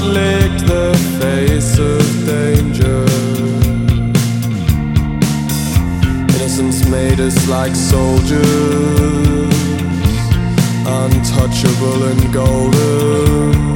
licked the face of danger. Innocence made us like soldiers, untouchable and golden.